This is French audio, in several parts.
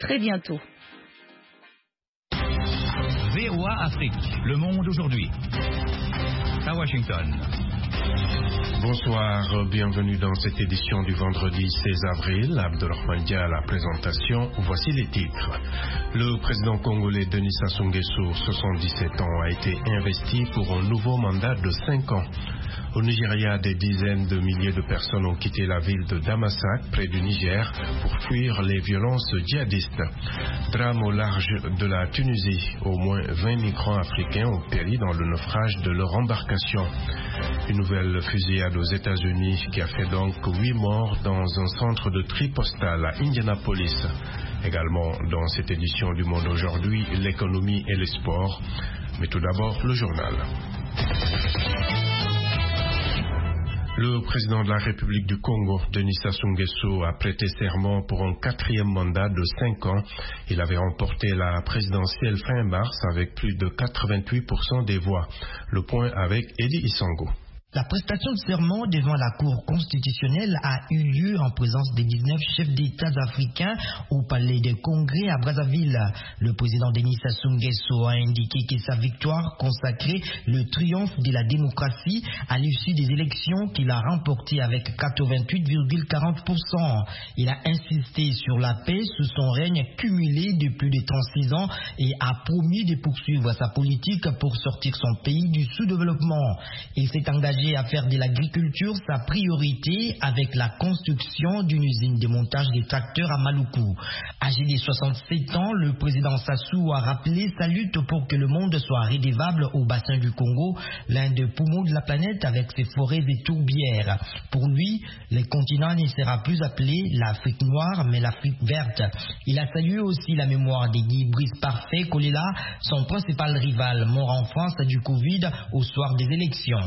très bientôt. VOA Afrique, le monde aujourd'hui. À Washington. Bonsoir, bienvenue dans cette édition du vendredi 16 avril. Abdelrahman Dia à la présentation. Voici les titres. Le président congolais Denis Sassou Nguesso, 77 ans, a été investi pour un nouveau mandat de 5 ans. Au Nigeria, des dizaines de milliers de personnes ont quitté la ville de Damasak, près du Niger, pour fuir les violences djihadistes. Drame au large de la Tunisie. Au moins 20 migrants africains ont péri dans le naufrage de leur embarcation. Une nouvelle fusillade aux États-Unis qui a fait donc 8 morts dans un centre de tri postal à Indianapolis. Également dans cette édition du Monde aujourd'hui, l'économie et les sports. Mais tout d'abord, le journal. Le président de la République du Congo, Denis Sassou Nguesso, a prêté serment pour un 4e mandat de 5 ans. Il avait remporté la présidentielle fin mars avec plus de 88% des voix. Le point avec Eddie Isango. La prestation de serment devant la Cour constitutionnelle a eu lieu en présence des 19 chefs d'État africains au Palais des Congrès à Brazzaville. Le président Denis Sassou Nguesso a indiqué que sa victoire consacrait le triomphe de la démocratie à l'issue des élections qu'il a remportées avec 88,40%. Il a insisté sur la paix sous son règne cumulé de plus de 36 ans et a promis de poursuivre sa politique pour sortir son pays du sous-développement. Il s'est engagé à faire de l'agriculture sa priorité avec la construction d'une usine de montage des tracteurs à Maluku. Âgé de 67 ans, le président Sassou a rappelé sa lutte pour que le monde soit redevable au bassin du Congo, l'un des poumons de la planète avec ses forêts et tourbières. Pour lui, le continent ne sera plus appelé l'Afrique noire, mais l'Afrique verte. Il a salué aussi la mémoire de Guy Brice Parfait Kolela, son principal rival, mort en France du Covid au soir des élections.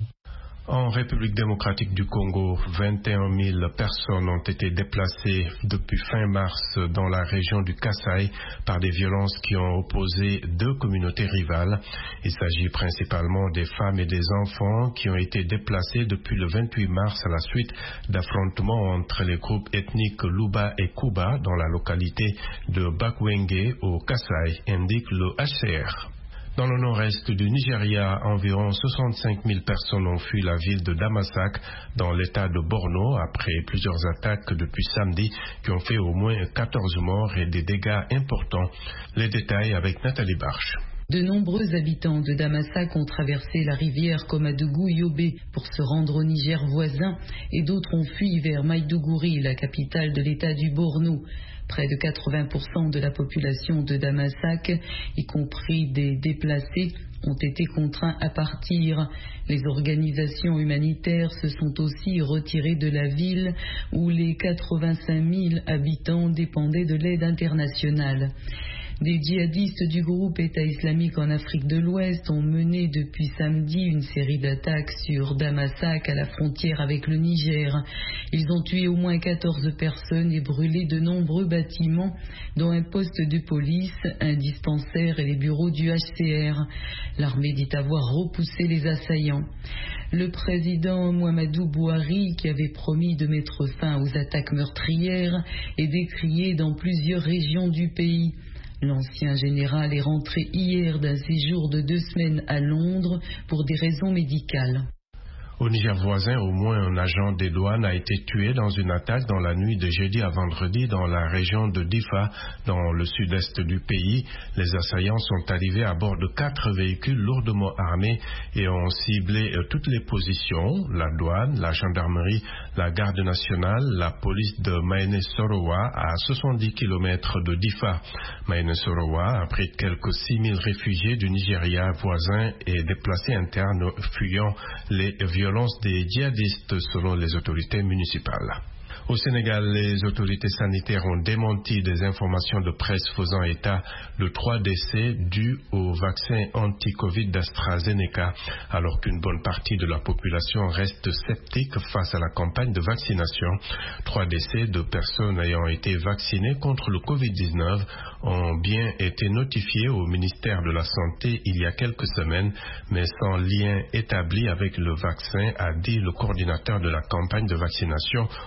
En République démocratique du Congo, 21 000 personnes ont été déplacées depuis fin mars dans la région du Kasaï par des violences qui ont opposé 2 communautés rivales. Il s'agit principalement des femmes et des enfants qui ont été déplacés depuis le 28 mars à la suite d'affrontements entre les groupes ethniques Luba et Kuba dans la localité de Bakwenge au Kasaï, indique le HCR. Dans le nord-est du Nigeria, environ 65 000 personnes ont fui la ville de Damasak dans l'état de Borno après plusieurs attaques depuis samedi qui ont fait au moins 14 morts et des dégâts importants. Les détails avec Nathalie Barche. De nombreux habitants de Damasak ont traversé la rivière Komadougou-Yobé pour se rendre au Niger voisin et d'autres ont fui vers Maïdougouri, la capitale de l'état du Borno. Près de 80% de la population de Damasak, y compris des déplacés, ont été contraints à partir. Les organisations humanitaires se sont aussi retirées de la ville où les 85 000 habitants dépendaient de l'aide internationale. Des djihadistes du groupe État islamique en Afrique de l'Ouest ont mené depuis samedi une série d'attaques sur Damasak à la frontière avec le Niger. Ils ont tué au moins 14 personnes et brûlé de nombreux bâtiments, dont un poste de police, un dispensaire et les bureaux du HCR. L'armée dit avoir repoussé les assaillants. Le président Mouhamadou Bouhari, qui avait promis de mettre fin aux attaques meurtrières, est décrié dans plusieurs régions du pays. L'ancien général est rentré hier d'un séjour de 2 semaines à Londres pour des raisons médicales. Au Niger voisin, au moins un agent des douanes a été tué dans une attaque dans la nuit de jeudi à vendredi dans la région de Difa, dans le sud-est du pays. Les assaillants sont arrivés à bord de 4 véhicules lourdement armés et ont ciblé toutes les positions, la douane, la gendarmerie, la garde nationale, la police de Maïné-Sorowa à 70 km de Difa. Maïné-Sorowa abrite quelques 6 000 réfugiés du Nigeria voisin et déplacés internes fuyant les violences des djihadistes selon les autorités municipales. Au Sénégal, les autorités sanitaires ont démenti des informations de presse faisant état de 3 décès dus au vaccin anti-Covid d'AstraZeneca, alors qu'une bonne partie de la population reste sceptique face à la campagne de vaccination. 3 décès de personnes ayant été vaccinées contre le Covid-19 ont bien été notifiés au ministère de la Santé il y a quelques semaines, mais sans lien établi avec le vaccin, a dit le coordinateur de la campagne de vaccination au CIE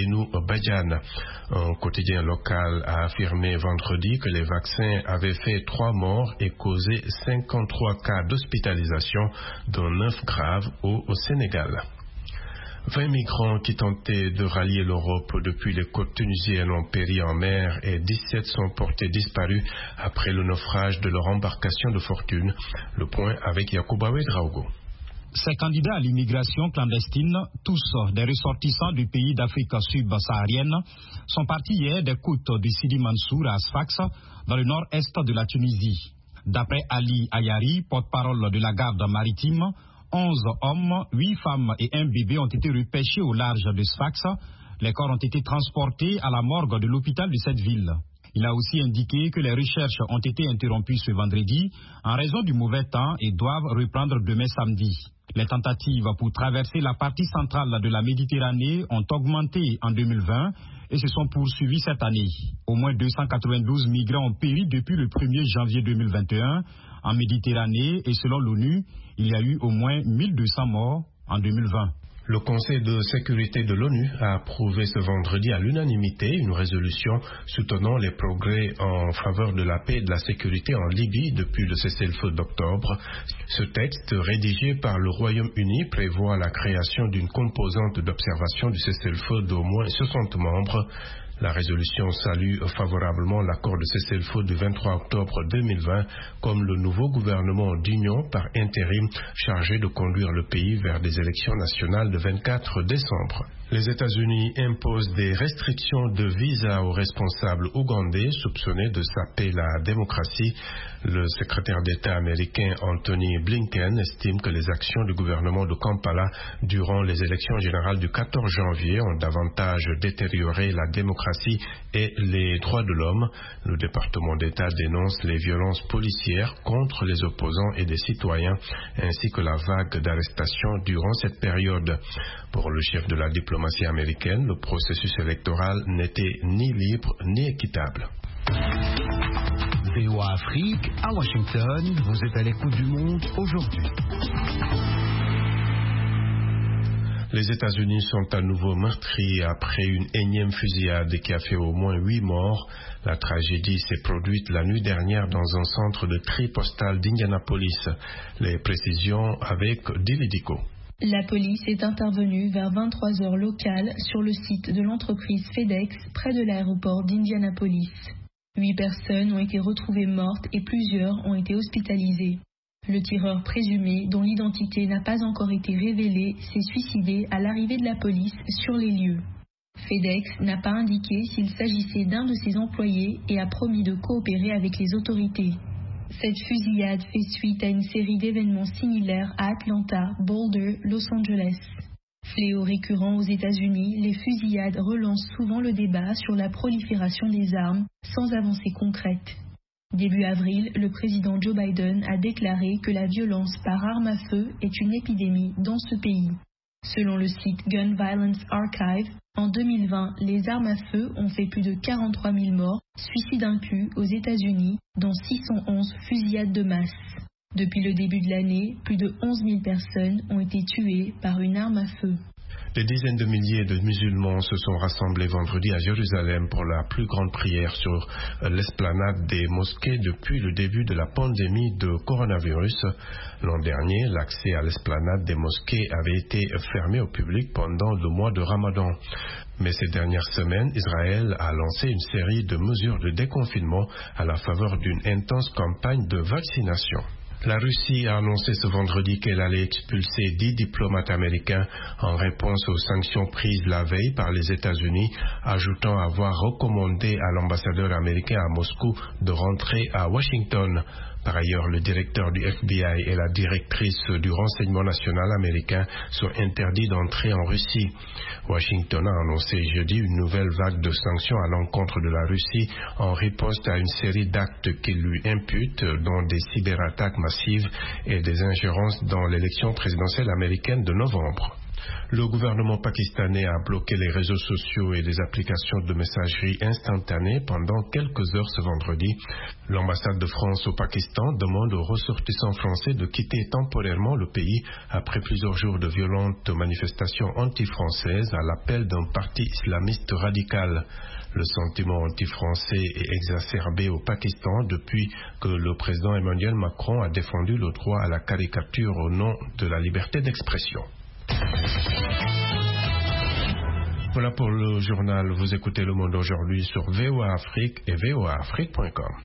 Azerbaïdjan. Un quotidien local a affirmé vendredi que les vaccins avaient fait 3 morts et causé 53 cas d'hospitalisation, dont 9 graves au Sénégal. 20 migrants qui tentaient de rallier l'Europe depuis les côtes tunisiennes ont péri en mer et 17 sont portés disparus après le naufrage de leur embarcation de fortune. Le point avec Yacouba Ouedraogo. Ces candidats à l'immigration clandestine, tous des ressortissants du pays d'Afrique subsaharienne, sont partis hier des côtes du Sidi Mansour à Sfax, dans le nord-est de la Tunisie. D'après Ali Ayari, porte-parole de la garde maritime, 11 hommes, 8 femmes et un bébé ont été repêchés au large de Sfax. Les corps ont été transportés à la morgue de l'hôpital de cette ville. Il a aussi indiqué que les recherches ont été interrompues ce vendredi en raison du mauvais temps et doivent reprendre demain samedi. Les tentatives pour traverser la partie centrale de la Méditerranée ont augmenté en 2020 et se sont poursuivies cette année. Au moins 292 migrants ont péri depuis le 1er janvier 2021 en Méditerranée et selon l'ONU, il y a eu au moins 1200 morts en 2020. Le Conseil de sécurité de l'ONU a approuvé ce vendredi à l'unanimité une résolution soutenant les progrès en faveur de la paix et de la sécurité en Libye depuis le cessez-le-feu d'octobre. Ce texte, rédigé par le Royaume-Uni, prévoit la création d'une composante d'observation du cessez-le-feu d'au moins 60 membres. La résolution salue favorablement l'accord de cessez-le-feu du 23 octobre 2020 comme le nouveau gouvernement d'union par intérim chargé de conduire le pays vers des élections nationales le 24 décembre. Les États-Unis imposent des restrictions de visa aux responsables ougandais soupçonnés de saper la démocratie. Le secrétaire d'État américain Anthony Blinken estime que les actions du gouvernement de Kampala durant les élections générales du 14 janvier ont davantage détérioré la démocratie et les droits de l'homme. Le département d'État dénonce les violences policières contre les opposants et des citoyens, ainsi que la vague d'arrestations durant cette période. Pour le chef de la diplomatie américaine, le processus électoral n'était ni libre ni équitable. VOA Afrique, à Washington, vous êtes à l'écoute du monde aujourd'hui. Les États-Unis sont à nouveau meurtris après une énième fusillade qui a fait au moins 8 morts. La tragédie s'est produite la nuit dernière dans un centre de tri postal d'Indianapolis. Les précisions avec Dilidico. La police est intervenue vers 23 heures locales sur le site de l'entreprise FedEx près de l'aéroport d'Indianapolis. 8 personnes ont été retrouvées mortes et plusieurs ont été hospitalisées. Le tireur présumé, dont l'identité n'a pas encore été révélée, s'est suicidé à l'arrivée de la police sur les lieux. FedEx n'a pas indiqué s'il s'agissait d'un de ses employés et a promis de coopérer avec les autorités. Cette fusillade fait suite à une série d'événements similaires à Atlanta, Boulder, Los Angeles. Fléau récurrent aux États-Unis, les fusillades relancent souvent le débat sur la prolifération des armes sans avancée concrète. Début avril, le président Joe Biden a déclaré que la violence par arme à feu est une épidémie dans ce pays. Selon le site Gun Violence Archive, en 2020, les armes à feu ont fait plus de 43 000 morts, suicides inclus, aux États-Unis, dont 611 fusillades de masse. Depuis le début de l'année, plus de 11 000 personnes ont été tuées par une arme à feu. Des dizaines de milliers de musulmans se sont rassemblés vendredi à Jérusalem pour la plus grande prière sur l'esplanade des mosquées depuis le début de la pandémie de coronavirus. L'an dernier, l'accès à l'esplanade des mosquées avait été fermé au public pendant le mois de Ramadan. Mais ces dernières semaines, Israël a lancé une série de mesures de déconfinement à la faveur d'une intense campagne de vaccination. La Russie a annoncé ce vendredi qu'elle allait expulser 10 diplomates américains en réponse aux sanctions prises la veille par les États-Unis, ajoutant avoir recommandé à l'ambassadeur américain à Moscou de rentrer à Washington. Par ailleurs, le directeur du FBI et la directrice du renseignement national américain sont interdits d'entrer en Russie. Washington a annoncé jeudi une nouvelle vague de sanctions à l'encontre de la Russie en riposte à une série d'actes qu'il lui impute, dont des cyberattaques massives et des ingérences dans l'élection présidentielle américaine de novembre. Le gouvernement pakistanais a bloqué les réseaux sociaux et les applications de messagerie instantanée pendant quelques heures ce vendredi. L'ambassade de France au Pakistan demande aux ressortissants français de quitter temporairement le pays après plusieurs jours de violentes manifestations anti-françaises à l'appel d'un parti islamiste radical. Le sentiment anti-français est exacerbé au Pakistan depuis que le président Emmanuel Macron a défendu le droit à la caricature au nom de la liberté d'expression. Voilà pour le journal. Vous écoutez Le Monde aujourd'hui sur VOA Afrique et voaafrique.com.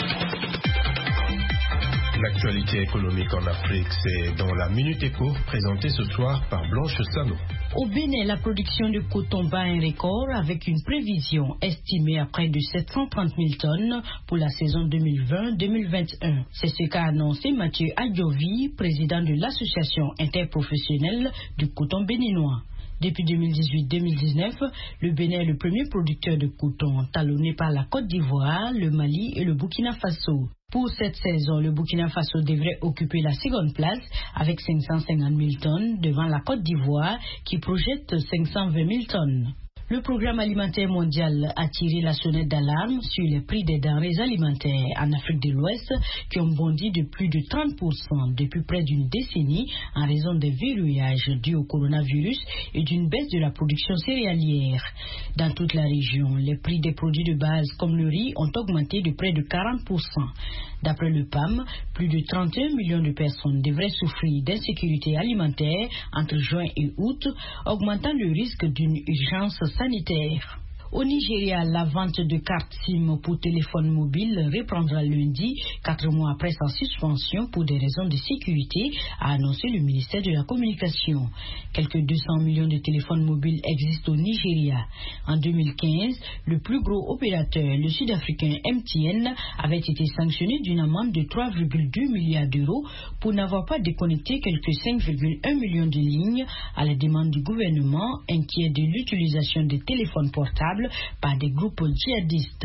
L'actualité économique en Afrique, c'est dans la Minute Éco, présentée ce soir par Blanche Sano. Au Bénin, la production de coton bat un record avec une prévision estimée à près de 730 000 tonnes pour la saison 2020-2021. C'est ce qu'a annoncé Mathieu Adjovi, président de l'association interprofessionnelle du coton béninois. Depuis 2018-2019, le Bénin est le premier producteur de coton, talonné par la Côte d'Ivoire, le Mali et le Burkina Faso. Pour cette saison, le Burkina Faso devrait occuper la seconde place avec 550 000 tonnes devant la Côte d'Ivoire qui projette 520 000 tonnes. Le programme alimentaire mondial a tiré la sonnette d'alarme sur les prix des denrées alimentaires en Afrique de l'Ouest qui ont bondi de plus de 30% depuis près d'une décennie en raison des verrouillages dus au coronavirus et d'une baisse de la production céréalière. Dans toute la région, les prix des produits de base comme le riz ont augmenté de près de 40%. D'après le PAM, plus de 31 millions de personnes devraient souffrir d'insécurité alimentaire entre juin et août, augmentant le risque d'une urgence sanitaire. Au Nigeria, la vente de cartes SIM pour téléphone mobile reprendra lundi, 4 mois après sa suspension pour des raisons de sécurité, a annoncé le ministère de la Communication. Quelques 200 millions de téléphones mobiles existent au Nigeria. En 2015, le plus gros opérateur, le sud-africain MTN, avait été sanctionné d'une amende de 3,2 milliards d'euros pour n'avoir pas déconnecté quelques 5,1 millions de lignes à la demande du gouvernement, inquiet de l'utilisation des téléphones portables par des groupes djihadistes.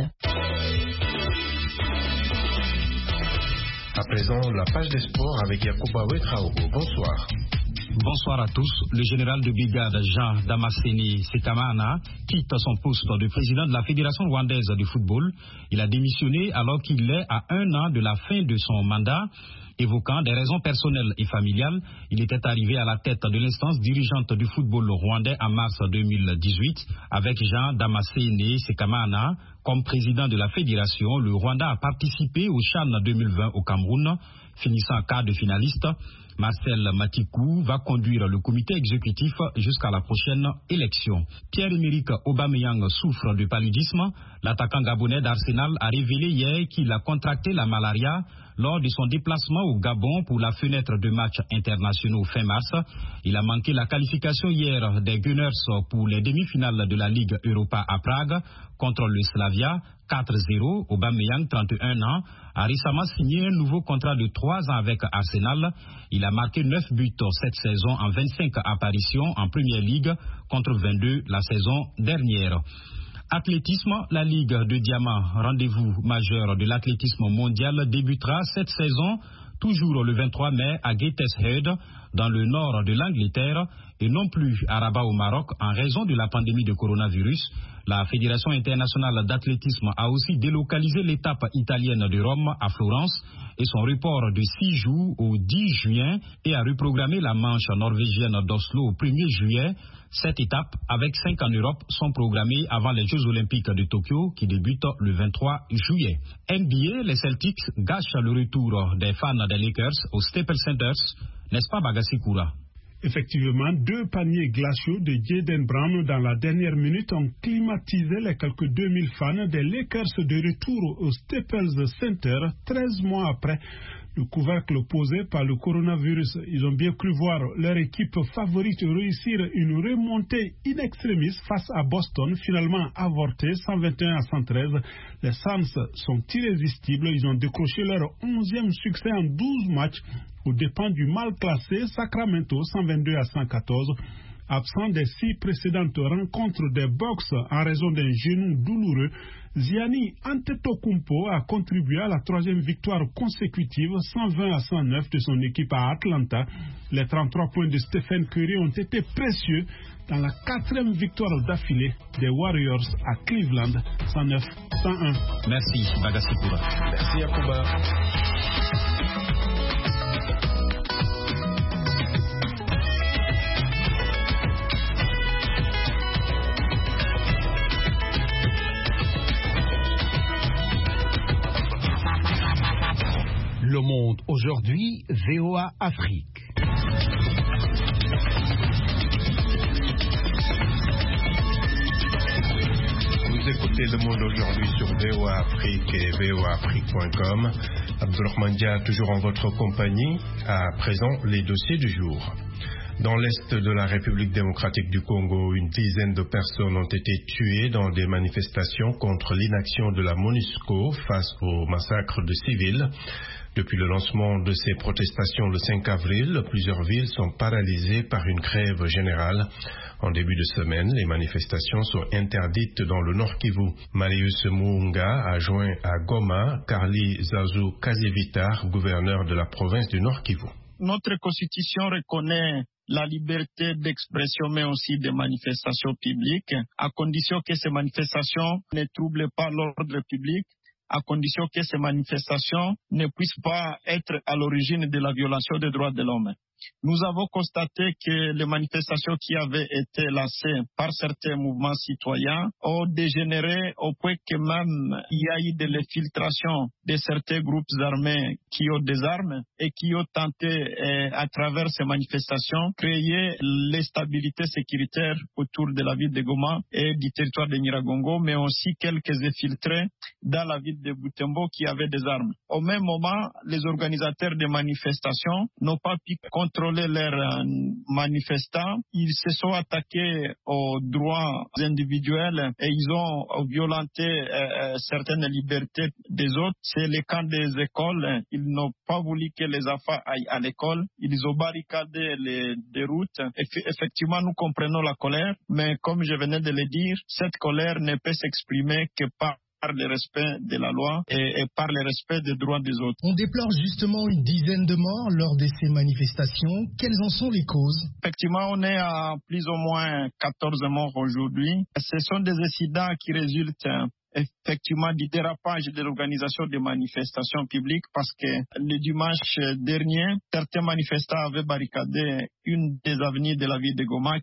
À présent, la page des sports avec Yacouba Ouedraogo. Bonsoir. Bonsoir à tous. Le général de brigade Jean Damascene Sekamana quitte son poste de président de la Fédération rwandaise de football. Il a démissionné alors qu'il est à 1 an de la fin de son mandat. Évoquant des raisons personnelles et familiales, il était arrivé à la tête de l'instance dirigeante du football rwandais en mars 2018. Avec Jean Damascene Sekamana comme président de la fédération, le Rwanda a participé au CHAN 2020 au Cameroun, finissant quart de finaliste. Marcel Matikou va conduire le comité exécutif jusqu'à la prochaine élection. Pierre-Emerick Aubameyang souffre de paludisme. L'attaquant gabonais d'Arsenal a révélé hier qu'il a contracté la malaria lors de son déplacement au Gabon pour la fenêtre de matchs internationaux fin mars. Il a manqué la qualification hier des Gunners pour les demi-finales de la Ligue Europa à Prague contre le Slavia 4-0. Aubameyang, 31 ans, a récemment signé un nouveau contrat de 3 ans avec Arsenal. Il a marqué 9 buts cette saison en 25 apparitions en Première Ligue contre 22 la saison dernière. Athlétisme, la Ligue de Diamant, rendez-vous majeur de l'athlétisme mondial, débutera cette saison, toujours le 23 mai à Gateshead, dans le nord de l'Angleterre, et non plus à Rabat au Maroc en raison de la pandémie de coronavirus. La Fédération internationale d'athlétisme a aussi délocalisé l'étape italienne de Rome à Florence et son report de 6 jours au 10 juin et a reprogrammé la manche norvégienne d'Oslo au 1er juillet. Cette étape, avec 5 en Europe, sont programmées avant les Jeux Olympiques de Tokyo qui débutent le 23 juillet. NBA, les Celtics gâchent le retour des fans des Lakers au Staples Center, n'est-ce pas Bagassi Koura? Effectivement, 2 paniers glaciaux de Jayden Brown dans la dernière minute ont climatisé les quelques 2000 fans des Lakers de retour au Staples Center 13 mois après le couvercle posé par le coronavirus. Ils ont bien cru voir leur équipe favorite réussir une remontée in extremis face à Boston, finalement avortée 121-113. Les Suns sont irrésistibles. Ils ont décroché leur 11e succès en 12 matchs aux dépens du mal classé Sacramento 122-114. Absent des 6 précédentes rencontres des box en raison d'un genou douloureux, Gianni Antetokounmpo a contribué à la 3e victoire consécutive 120-109 de son équipe à Atlanta. Les 33 points de Stephen Curry ont été précieux dans la 4e victoire d'affilée des Warriors à Cleveland, 109-101. Merci, Bagassi Koura. Merci, Yacouba. Le Monde aujourd'hui, VOA Afrique. Vous écoutez Le Monde aujourd'hui sur VOA Afrique et voaafrique.com. Abdourahmane Dia, toujours en votre compagnie. À présent, les dossiers du jour. Dans l'est de la République démocratique du Congo, une dizaine de personnes ont été tuées dans des manifestations contre l'inaction de la MONUSCO face au massacre de civils. Depuis le lancement de ces protestations le 5 avril, plusieurs villes sont paralysées par une grève générale. En début de semaine, les manifestations sont interdites dans le Nord Kivu. Marius Muunga a joint à Goma Carly Zazou Kazevitar, gouverneur de la province du Nord Kivu. Notre constitution reconnaît la liberté d'expression, mais aussi de manifestations publiques, à condition que ces manifestations ne troublent pas l'ordre public, à condition que ces manifestations ne puissent pas être à l'origine de la violation des droits de l'homme. Nous avons constaté que les manifestations qui avaient été lancées par certains mouvements citoyens ont dégénéré au point que même il y a eu de l'infiltration de certains groupes armés qui ont des armes et qui ont tenté à travers ces manifestations créer l'instabilité sécuritaire autour de la ville de Goma et du territoire de Nyiragongo, mais aussi quelques infiltrés dans la ville de Butembo qui avaient des armes. Au même moment, les organisateurs des manifestations n'ont pas pu contrôler leurs manifestants. Ils se sont attaqués aux droits individuels et ils ont violenté certaines libertés des autres. C'est le cas des écoles. Ils n'ont pas voulu que les enfants aillent à l'école. Ils ont barricadé les routes. Effectivement, nous comprenons la colère, mais comme je venais de le dire, cette colère ne peut s'exprimer que par le respect de la loi et par le respect des droits des autres. On déplore justement une dizaine de morts lors de ces manifestations. Quelles en sont les causes? Effectivement, on est à plus ou moins 14 morts aujourd'hui. Ce sont des incidents qui résultent effectivement du dérapage de l'organisation des manifestations publiques parce que le dimanche dernier, certains manifestants avaient barricadé une des avenues de la ville de Goma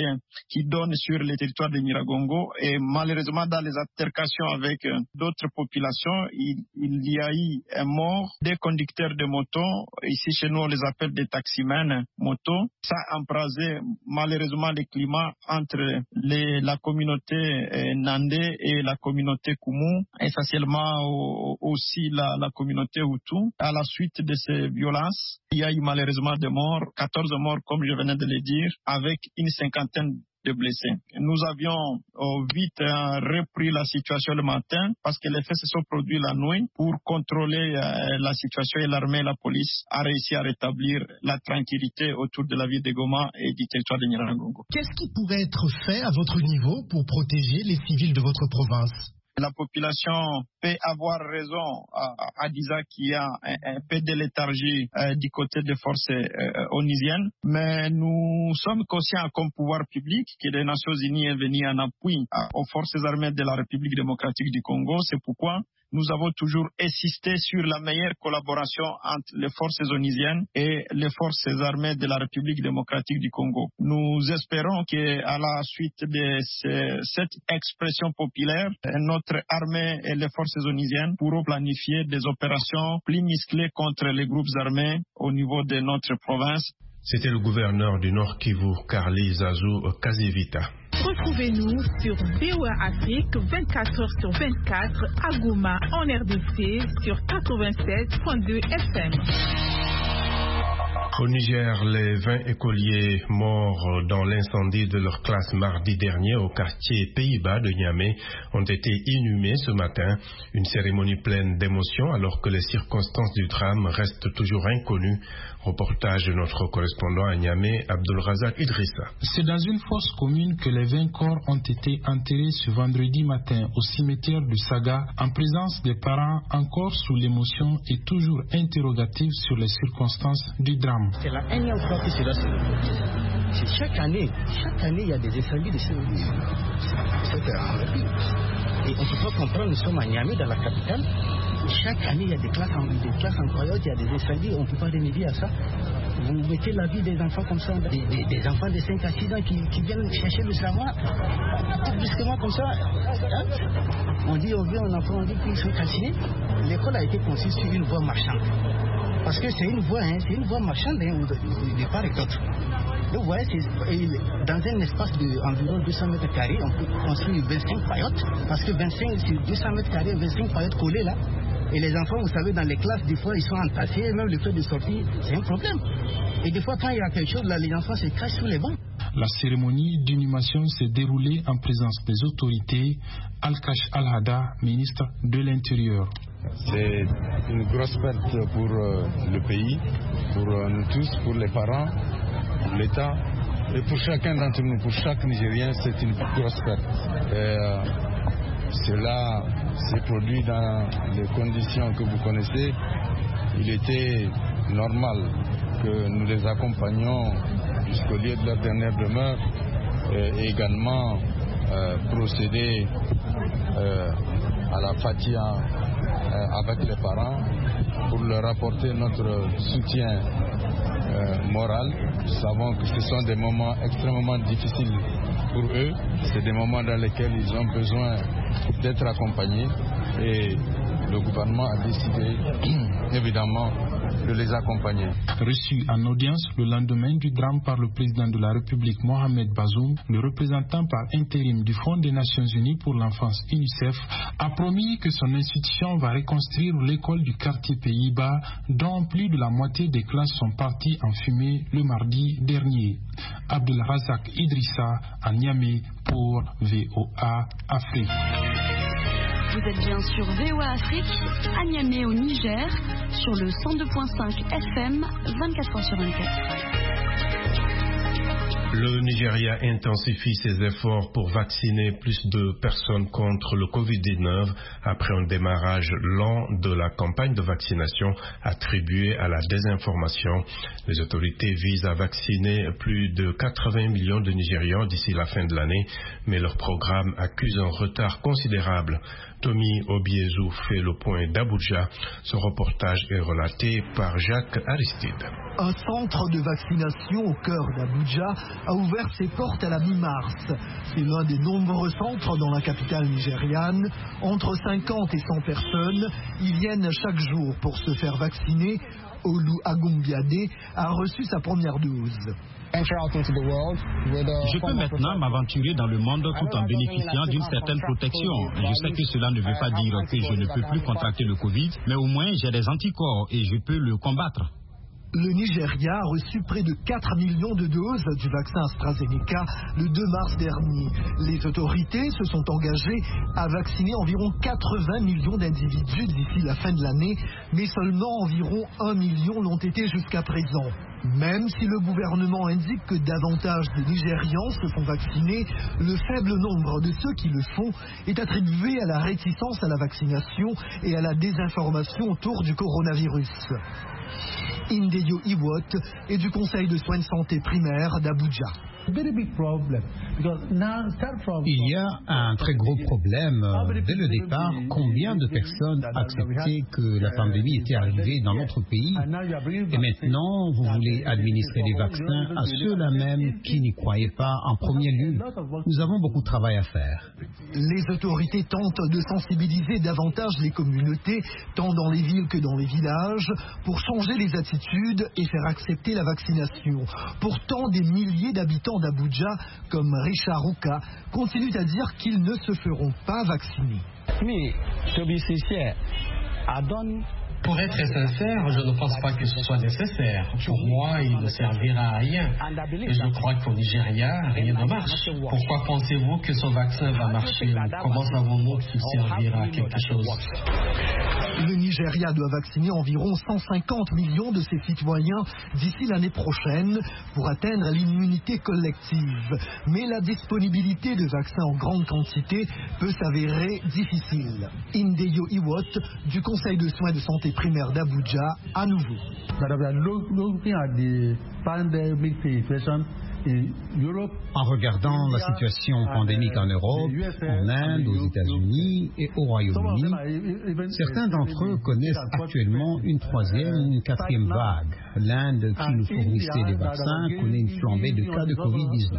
qui donne sur le territoire de Nyiragongo et malheureusement dans les altercations avec d'autres populations, il y a eu un mort des conducteurs de moto. Ici chez nous on les appelle des taximens moto. Ça a embrasé malheureusement le climat entre la communauté Nandé et la communauté Koumou, essentiellement aussi la communauté Hutu. À la suite de ces violences, il y a eu malheureusement des morts, 14 morts comme je venais de le dire, avec une 50aine de blessés. Nous avions vite repris la situation le matin parce que les faits se sont produits la nuit pour contrôler la situation et l'armée et la police a réussi à rétablir la tranquillité autour de la ville de Goma et du territoire de Nyiragongo. Qu'est-ce qui pourrait être fait à votre niveau pour protéger les civils de votre province? La population peut avoir raison à dire qu'il y a un peu de léthargie du côté des forces onusiennes, mais nous sommes conscients comme pouvoir public que les Nations Unies est venu en appui aux forces armées de la République démocratique du Congo. C'est pourquoi nous avons toujours insisté sur la meilleure collaboration entre les forces onusiennes et les forces armées de la République démocratique du Congo. Nous espérons qu'à la suite de cette expression populaire, notre armée et les forces onusiennes pourront planifier des opérations plus musclées contre les groupes armés au niveau de notre province. C'était le gouverneur du Nord Kivu, Carly Zazou Kazevita. Retrouvez-nous sur VOA Afrique 24h/24 à Goma en RDC sur 87.2 FM. Au Niger, les 20 écoliers morts dans l'incendie de leur classe mardi dernier au quartier Pays-Bas de Niamey ont été inhumés ce matin. Une cérémonie pleine d'émotions alors que les circonstances du drame restent toujours inconnues. Reportage de notre correspondant à Niamey, Abdulrazak Idrissa. C'est dans une fosse commune que les 20 corps ont été enterrés ce vendredi matin au cimetière du Saga en présence des parents encore sous l'émotion et toujours interrogatifs sur les circonstances du drame. C'est la énième fois que cela se répète. Chaque année, il y a des incendies de ce et on ne peut pas comprendre, nous sommes à Niamey, dans la capitale. Chaque année, il y a des classes incroyables, il y a des incendies, on ne peut pas remédier à ça. Vous mettez la vie des enfants comme ça, des enfants de 5 à 6 ans qui viennent chercher le savoir, tout brusquement comme ça. Hein? On dit, on vient, on dit qu'ils sont calcinés. L'école a été conçue sur une voie marchande. Parce que c'est une voie marchande de part et d'autre. Donc, vous voyez, dans un espace d'environ 200 mètres carrés, on peut construire 25 paillotes, parce que 25 sur 200 mètres carrés, 25 paillotes collées là. Et les enfants, vous savez, dans les classes, des fois, ils sont entassés, même le fait de sortir, c'est un problème. Et des fois, quand il y a quelque chose, là, les enfants se cachent sous les bancs. La cérémonie d'inhumation s'est déroulée en présence des autorités. Al-Kash Al-Hada, ministre de l'Intérieur. C'est une grosse perte pour le pays, pour nous tous, pour les parents, pour l'État et pour chacun d'entre nous, pour chaque Nigérien, c'est une grosse perte. Cela s'est produit dans les conditions que vous connaissez. Il était normal que nous les accompagnions jusqu'au lieu de leur dernière demeure et également procéder à la fatia avec les parents pour leur apporter notre soutien moral. Nous savons que ce sont des moments extrêmement difficiles pour eux. C'est des moments dans lesquels ils ont besoin d'être accompagnés et le gouvernement a décidé évidemment de les accompagner. Reçu en audience le lendemain du drame par le président de la République Mohamed Bazoum, le représentant par intérim du Fonds des Nations Unies pour l'enfance UNICEF a promis que son institution va reconstruire l'école du quartier Pays-Bas dont plus de la moitié des classes sont parties en fumée le mardi dernier. Abdulrazak Idrissa à Niamey pour VOA Afrique. Vous êtes bien sur VOA Afrique, à Niamey au Niger, sur le 102.5 FM, 24h/24. Le Nigeria intensifie ses efforts pour vacciner plus de personnes contre le Covid-19 après un démarrage lent de la campagne de vaccination attribuée à la désinformation. Les autorités visent à vacciner plus de 80 millions de Nigérians d'ici la fin de l'année, mais leur programme accuse un retard considérable. Tommy Obiezu fait le point d'Abuja. Ce reportage est relaté par Jacques Aristide. Un centre de vaccination au cœur d'Abuja a ouvert ses portes à la mi-mars. C'est l'un des nombreux centres dans la capitale nigériane. Entre 50 et 100 personnes y viennent chaque jour pour se faire vacciner. Olu Agumbiade a reçu sa première dose. Je peux maintenant m'aventurer dans le monde tout en bénéficiant d'une certaine protection. Je sais que cela ne veut pas dire que je ne peux plus contracter le Covid, mais au moins j'ai des anticorps et je peux le combattre. Le Nigeria a reçu près de 4 millions de doses du vaccin AstraZeneca le 2 mars dernier. Les autorités se sont engagées à vacciner environ 80 millions d'individus d'ici la fin de l'année, mais seulement environ 1 million l'ont été jusqu'à présent. Même si le gouvernement indique que davantage de Nigérians se font vacciner, le faible nombre de ceux qui le font est attribué à la réticence à la vaccination et à la désinformation autour du coronavirus. Indeyo Iwot est du Conseil de soins de santé primaire d'Abuja. Il y a un très gros problème. Dès le départ, combien de personnes acceptaient que la pandémie était arrivée dans notre pays et maintenant vous voulez administrer des vaccins à ceux-là même qui n'y croyaient pas en premier lieu. Nous avons beaucoup de travail à faire. Les autorités tentent de sensibiliser davantage les communautés, tant dans les villes que dans les villages, pour changer les attitudes et faire accepter la vaccination. Pourtant, des milliers d'habitants d'Abuja, comme Richard Ruka, continuent à dire qu'ils ne se feront pas vacciner. Pour être sincère, je ne pense pas que ce soit nécessaire. Pour moi, il ne servira à rien. Et je crois qu'au Nigeria, rien ne marche. Pourquoi pensez-vous que ce vaccin va marcher? Comment savons-nous qu'il servira à quelque chose? Le Nigeria doit vacciner environ 150 millions de ses citoyens d'ici l'année prochaine pour atteindre l'immunité collective. Mais la disponibilité de vaccins en grande quantité peut s'avérer difficile. Indeyo Iwot, du Conseil de soins de santé primaire d'Abuja, à nouveau. En regardant la situation pandémique en Europe, en Inde, aux États-Unis et au Royaume-Uni, certains d'entre eux connaissent actuellement une troisième ou une quatrième vague. L'Inde, qui nous fournissait des vaccins, connaît une flambée de cas de Covid-19.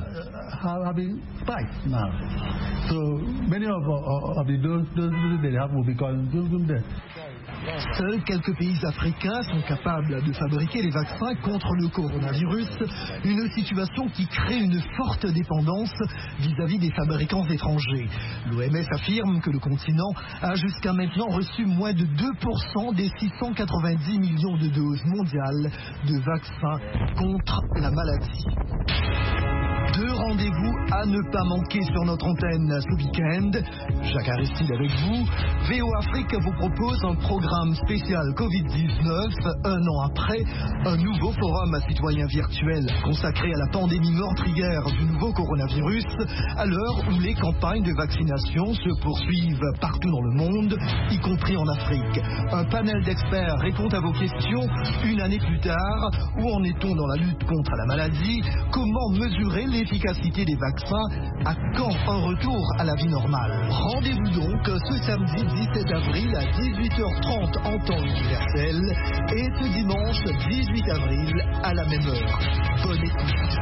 Seuls quelques pays africains sont capables de fabriquer les vaccins contre le coronavirus, une situation qui crée une forte dépendance vis-à-vis des fabricants étrangers. L'OMS affirme que le continent a jusqu'à maintenant reçu moins de 2% des 690 millions de doses mondiales de vaccins contre la maladie. 2 rendez-vous à ne pas manquer sur notre antenne ce week-end. Jacques Aristide avec vous. VO Afrique vous propose un programme spécial Covid-19. Un an après, un nouveau forum citoyen virtuel consacré à la pandémie meurtrière du nouveau coronavirus, à l'heure où les campagnes de vaccination se poursuivent partout dans le monde, y compris en Afrique. Un panel d'experts répond à vos questions une année plus tard. Où en est-on dans la lutte contre la maladie? Comment mesurer l'efficacité des vaccins? À quand un retour à la vie normale? Rendez-vous donc ce samedi 17 avril à 18h30 en temps universel et ce dimanche 18 avril à la même heure. Bonne écoute.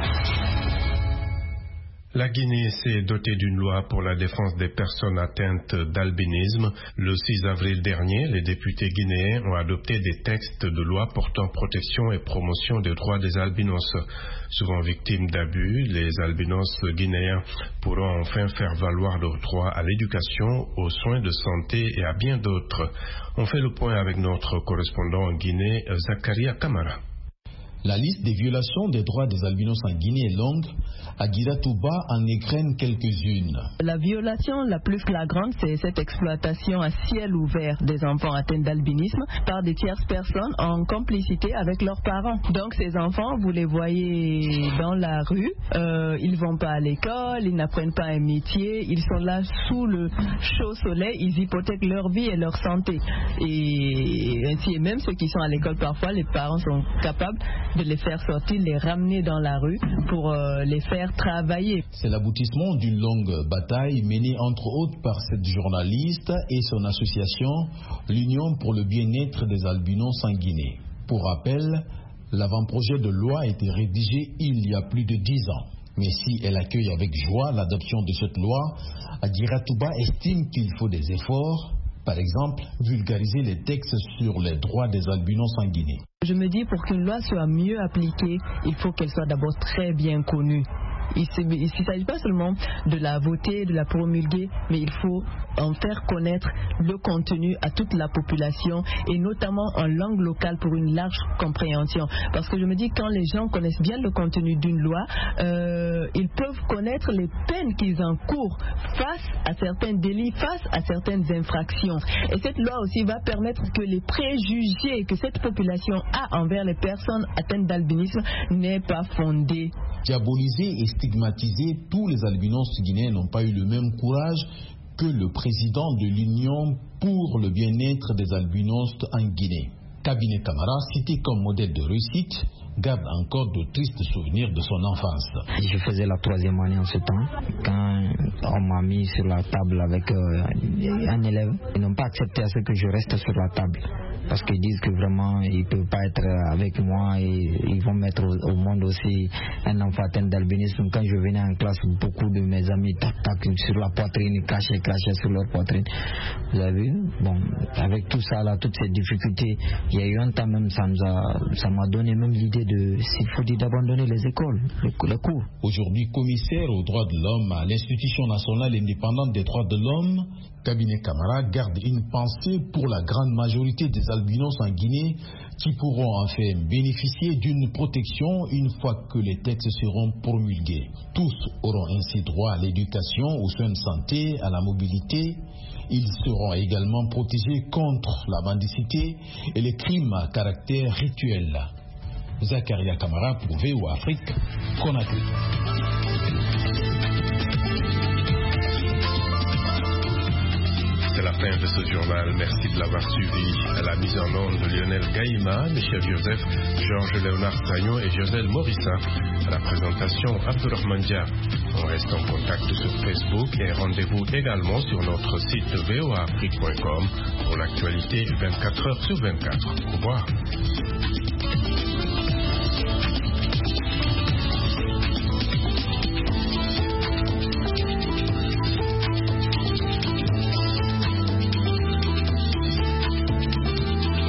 La Guinée s'est dotée d'une loi pour la défense des personnes atteintes d'albinisme. Le 6 avril dernier, les députés guinéens ont adopté des textes de loi portant protection et promotion des droits des albinos. Souvent victimes d'abus, les albinos guinéens pourront enfin faire valoir leur droit à l'éducation, aux soins de santé et à bien d'autres. On fait le point avec notre correspondant en Guinée, Zakaria Kamara. La liste des violations des droits des albinos en Guinée est longue. Aguira Touba en égrène quelques-unes. La violation la plus flagrante, c'est cette exploitation à ciel ouvert des enfants atteints d'albinisme par des tierces personnes en complicité avec leurs parents. Donc ces enfants, vous les voyez dans la rue, ils ne vont pas à l'école, ils n'apprennent pas un métier, ils sont là sous le chaud soleil, ils hypothèquent leur vie et leur santé. Et ainsi, et même ceux qui sont à l'école, parfois les parents sont capables de les faire sortir, les ramener dans la rue pour les faire travailler. C'est l'aboutissement d'une longue bataille menée entre autres par cette journaliste et son association, l'Union pour le bien-être des albinos en Guinée. Pour rappel, l'avant-projet de loi a été rédigé il y a plus de 10 ans. Mais si elle accueille avec joie l'adoption de cette loi, Aguira Touba estime qu'il faut des efforts. Par exemple, vulgariser les textes sur les droits des albinos en Guinée. Je me dis, pour qu'une loi soit mieux appliquée, il faut qu'elle soit d'abord très bien connue. Il ne s'agit pas seulement de la voter, de la promulguer, mais il faut en faire connaître le contenu à toute la population et notamment en langue locale pour une large compréhension. Parce que je me dis, quand les gens connaissent bien le contenu d'une loi, ils peuvent connaître les peines qu'ils encourent face à certains délits, face à certaines infractions. Et cette loi aussi va permettre que les préjugés que cette population a envers les personnes atteintes d'albinisme n'est pas fondé. Diaboliser et stigmatiser, tous les albinos guinéens n'ont pas eu le même courage que le président de l'Union pour le bien-être des albinos en Guinée. Cabinet Camara, cité comme modèle de réussite, garde encore de tristes souvenirs de son enfance. Je faisais la 3e année en ce temps, quand on m'a mis sur la table avec un élève. Ils n'ont pas accepté à ce que je reste sur la table, parce qu'ils disent que vraiment ils ne peuvent pas être avec moi et ils vont mettre au monde aussi un enfant atteint d'albinisme. Quand je venais en classe, beaucoup de mes amis tac sur la poitrine, crachaient sur leur poitrine. Vous avez vu? Bon, avec tout ça là, toutes ces difficultés, il y a eu un temps même, ça m'a donné même l'idée d'abandonner les écoles, les cours. Aujourd'hui commissaire aux droits de l'homme à l'Institution nationale indépendante des droits de l'homme, Cabinet Camara garde une pensée pour la grande majorité des albinos en Guinée qui pourront enfin bénéficier d'une protection une fois que les textes seront promulgués. Tous auront ainsi droit à l'éducation, aux soins de santé, à la mobilité. Ils seront également protégés contre la mendicité et les crimes à caractère rituel. Zakaria Camara pour VOA Afrique, Conakry. C'est la fin de ce journal. Merci de l'avoir suivi. À la mise en onde de Lionel Gaïma, Michel Joseph, Georges Léonard Sagnon et Joselle Morissa. À la présentation, Abdourahmane Dia. On reste en contact sur Facebook et rendez-vous également sur notre site voaafrique.com pour l'actualité 24 heures sur 24. Au revoir.